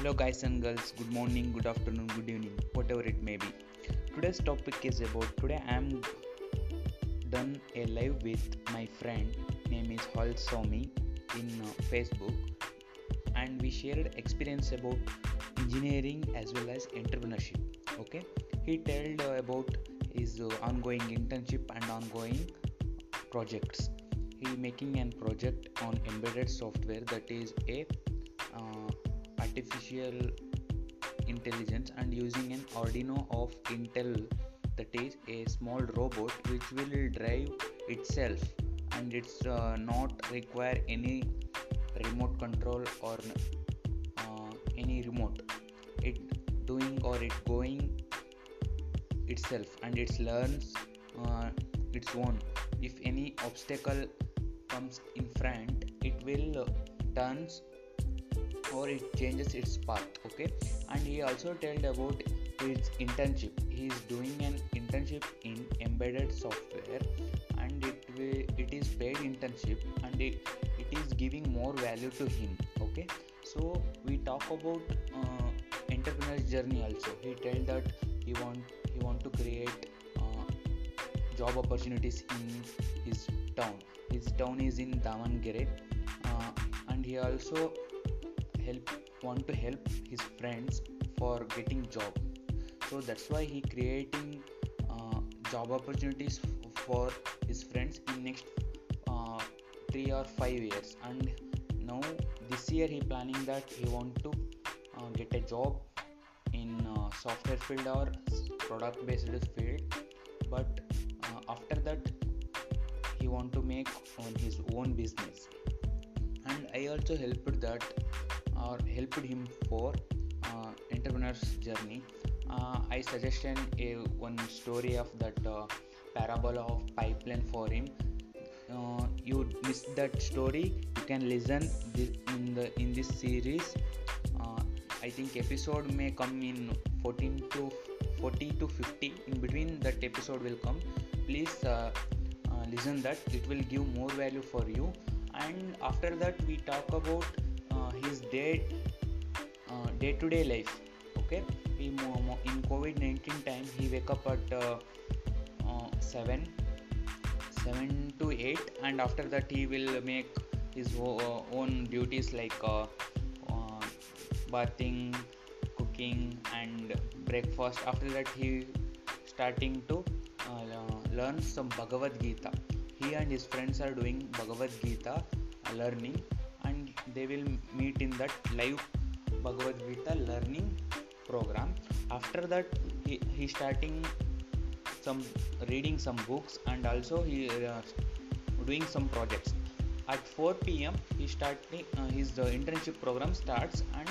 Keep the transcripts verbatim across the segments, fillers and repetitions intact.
Hello, guys and girls. Good morning, good afternoon, good evening, whatever it may be. Today's topic is about today I am done a live with my friend. Name is Hal Somi in uh, Facebook, and we shared experience about engineering as well as entrepreneurship. Okay, he told uh, about his uh, ongoing internship and ongoing projects. He making an project on embedded software that is a uh, artificial intelligence and using an Arduino of Intel, that is a small robot which will drive itself, and it's uh, not require any remote control or uh, any remote, it doing or it going itself, and it learns uh, its own. If any obstacle comes in front, it will uh, turns or it changes its path. Okay, and he also told about his internship. He is doing an internship in embedded software, and it will, it is paid internship, and it, it is giving more value to him. Okay, so we talk about uh, entrepreneur's journey also. He told that he want he want to create uh, job opportunities in his town. His town is in Davangere, uh, and he also help want to help his friends for getting job. So that's why he creating uh, job opportunities f- for his friends in next uh, three or five years. And now this year he planning that he want to uh, get a job in uh, software field or product based field. But uh, after that he want to make on his own business, and I also helped that or helped him for uh, entrepreneur's journey. uh, I suggested a one story of that uh, parabola of pipeline for him. Uh, you missed that story, you can listen this in the in this series. uh, I think episode may come in fourteen to forty to fifty, in between that episode will come. Please uh, uh, listen that, it will give more value for you. And after that we talk about uh, his day uh, day-to-day life. Okay, he, in covid nineteen time he wake up at uh, uh, seven to eight, and after that he will make his o- own duties like uh, uh, bathing, cooking and breakfast. After that he starting to uh, learn some Bhagavad Gita. He and his friends are doing Bhagavad Gita uh, learning, and they will meet in that live Bhagavad Gita learning program. After that he, he starting some reading some books, and also he uh, doing some projects. At four p.m. he starting uh, his uh, internship program starts, and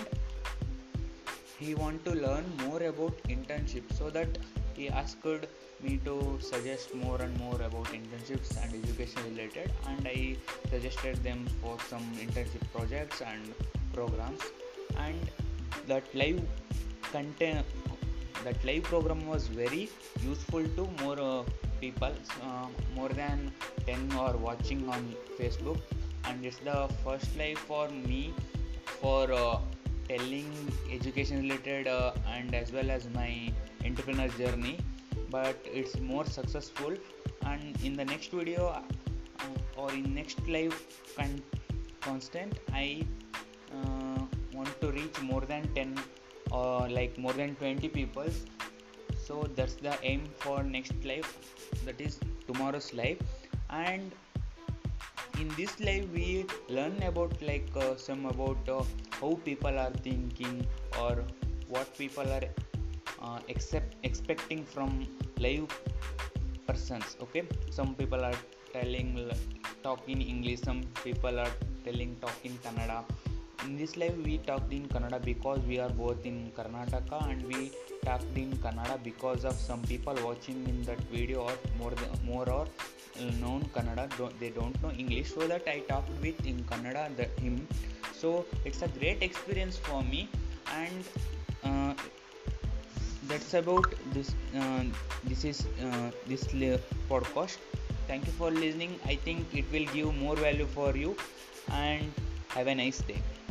he want to learn more about internship. So that he asked me to suggest more and more about internships and education related, and I suggested them for some internship projects and programs. And that live content that live program was very useful to more uh, people. Uh, more than ten are watching on Facebook, and it's the first live for me for uh, telling education related uh, and as well as my entrepreneur journey. But it's more successful, and in the next video uh, or in next live con- constant I uh, want to reach more than ten or like more than twenty people. So that's the aim for next live, that is tomorrow's live. And in this live we learn about like uh, some about uh, how people are thinking or what people are uh, accept expecting from live persons. Okay, some people are telling talk in English, some people are telling talk in Kannada. In this live we talked in Kannada because we are both in Karnataka, and we talked in Kannada because of some people watching in that video or more than, more or known Kannada, don't, they don't know English, so that I talked with in Kannada the, him. So it's a great experience for me, and uh, that's about this uh, this is uh, this podcast. Thank you for listening. I think it will give more value for you, and have a nice day.